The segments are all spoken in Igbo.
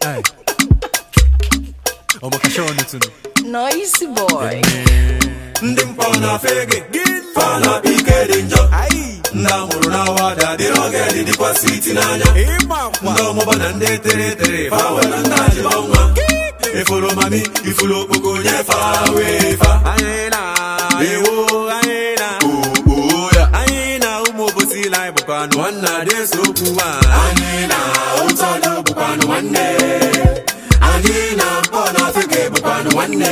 Hey. Nice boy. Ndị mpọ na fege fa na pike dị njọ ndị amụrụ na wada dị oge dịkwa siti n'anya ndị ọmụba na ndị tere fa wela ndị ajịba nwa ifuru mami ifuru okpoko nye fa wee fa ewo anyị na ụmụ obosi na ịbụkwanụ nwanne adị esokwu anyị na ụtọdụ bụkwanụ nwanne anyị na mpọ na fege bụkwanụ nwanne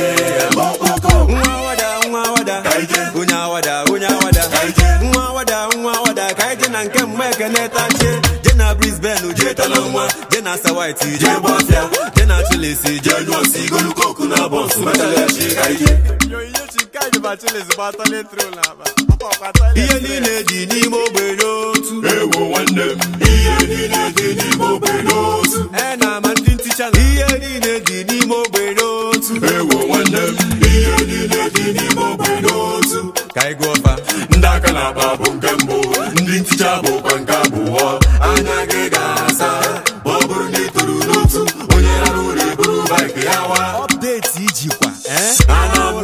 nwa wada kaije na nke mmeke netache je na Brisbane je talanwa je na Sawaiti je bofia je na Chilisi je nuosi golu koku na bonsu metalechi kaije yo iye chikaije ba Chilisi ba tole tro na ba iye niile dị n'ime ogbe n'otu ewo nwanne m iye niile dị n'ime ogbe n'otu na ma ndị nticha na iye niile dị n'ime ogbe n'otu ewo nwanne m iye niile dị n'ime ogbe n'otu kai gofa ndaka na babu nke mbụ ndị nticha bụkwa nke abụọ anya gị ga-asa ma ọ bụrụ na ị toro n'otu onye rara ụlọ eburu baịkị ya wa update ijikwa ana m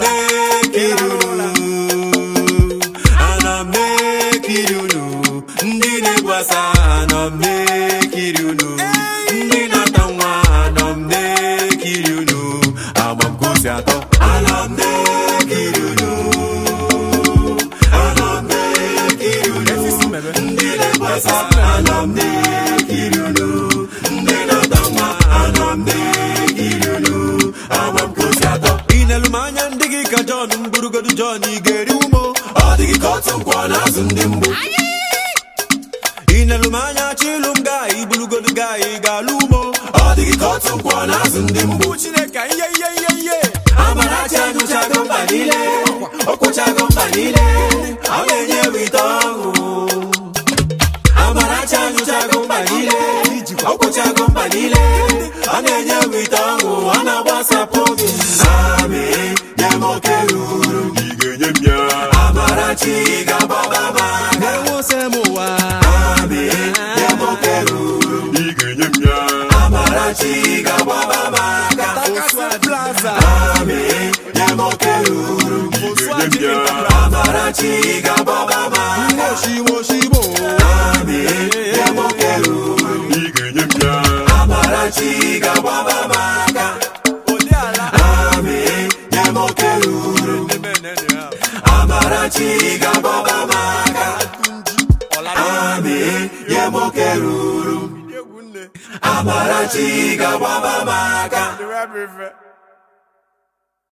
na-ekiri unu ndị na-egwasa ana m na-ekiri unu ndị na-ata nwa ana m na-ekiri unu ama m ka o si atọ ana m na-ekiri unu ndị na-egwasa ana m na-ekiri unu ndị na-ata nwa ana m na-ekiri unu ama m ka o si atọ inelu m anya ndị gị ka John mburugodu John ị ga-eri umo ọ dịghị ka otu nkwọ n'azụ ndị mbụ inelu m anya chilu m gaa iburugodu gaa ị ga-alụ umo ọ dịghị ka otu nkwọ n'azụ ndị mbụ Chineke ihe Amarachi anyụchago mba niile okwụchago mba niile ọ na-enye wite ọṅụ Amarachi anyụchago mba niile okwụchago mba niile ọ na-enye wite ọṅụ ọ na-agbasapụ obi Ami nye m oke ruru ị ga-enye m ya Amarachi ga-agbaba m aka na-enwose m ụwa Ami nye m oke ruru ị ga-enye m ya Amarachi ga-agbaba m aka Ami nye m oke ruru ị ga-enye m ya Amarachi ga-agbaba m aka Oshimo Ami nye m oke ruru ị ga-enye m ya Amarachi ga-agbaba m aka Ami nye m oke ruru Amarachi ga-agbaba m aka Ami nye m oke ruru Amarachi ga-agbaba m aka